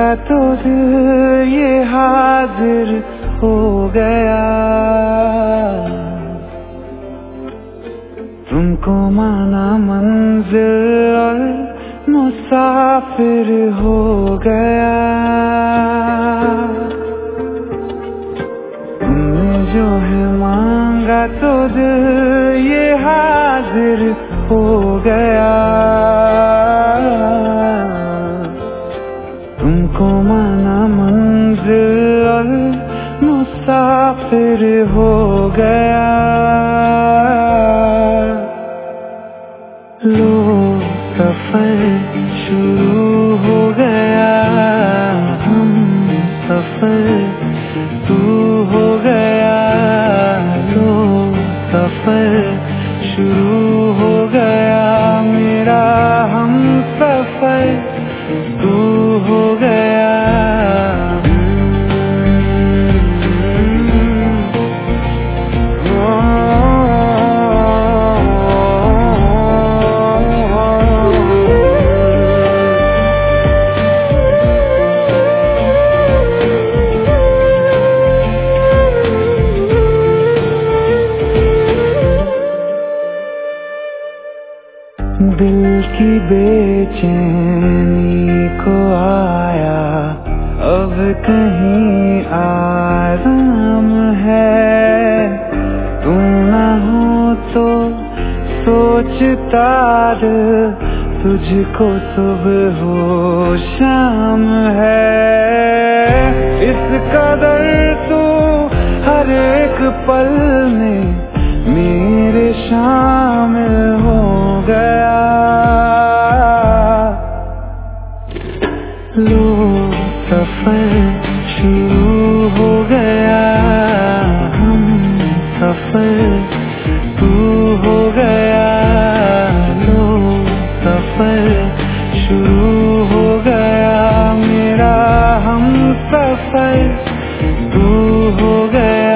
तो दिल ये हाजिर हो गया, तुमको माना मंजिल और मुसाफिर हो गया। तुमने जो है मांगा तो दिल ये हाजिर हो गया, तुमको माना मंजिल और मुसाफिर हो गया। लो सफर शुरू हो गया, हम सफर तू हो गया। लो सफर शुरू हो गया, मेरा हम सफर तू हो गया। दिल की बेचैनी को आया अब कहीं आराम है, तू ना हो तो सोचता तुझको सुबह हो शाम है। इस कदर तू हर एक पल में मेरे शामिल हो गया। लो सफर शुरू हो गया, हम सफर तू हो गया। लो सफर शुरू हो गया, मेरा हम सफर तू हो गया।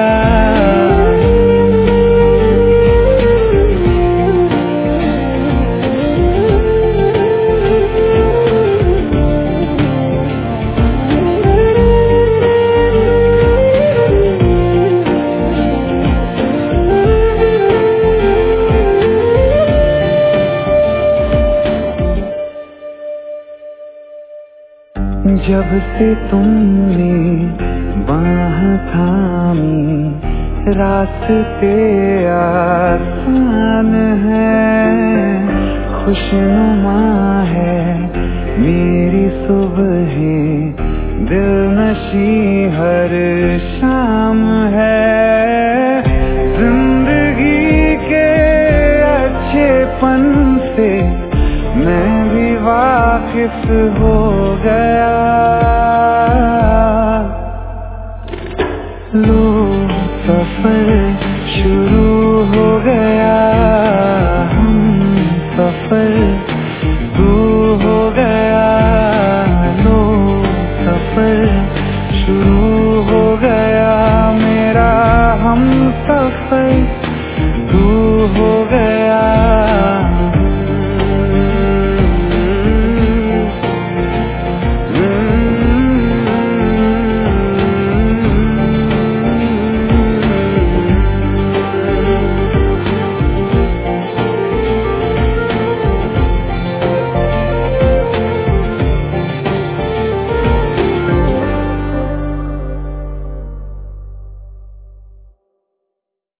जब से तुमने बाह थामी रास्ते आसान है, खुशनुमा है मेरी सुबह, दिलनशी हर शाम है। जिंदगी के अच्छेपन से मैं भी वाकिफ हो गया। लो सफर शुरू हो गया, हम सफर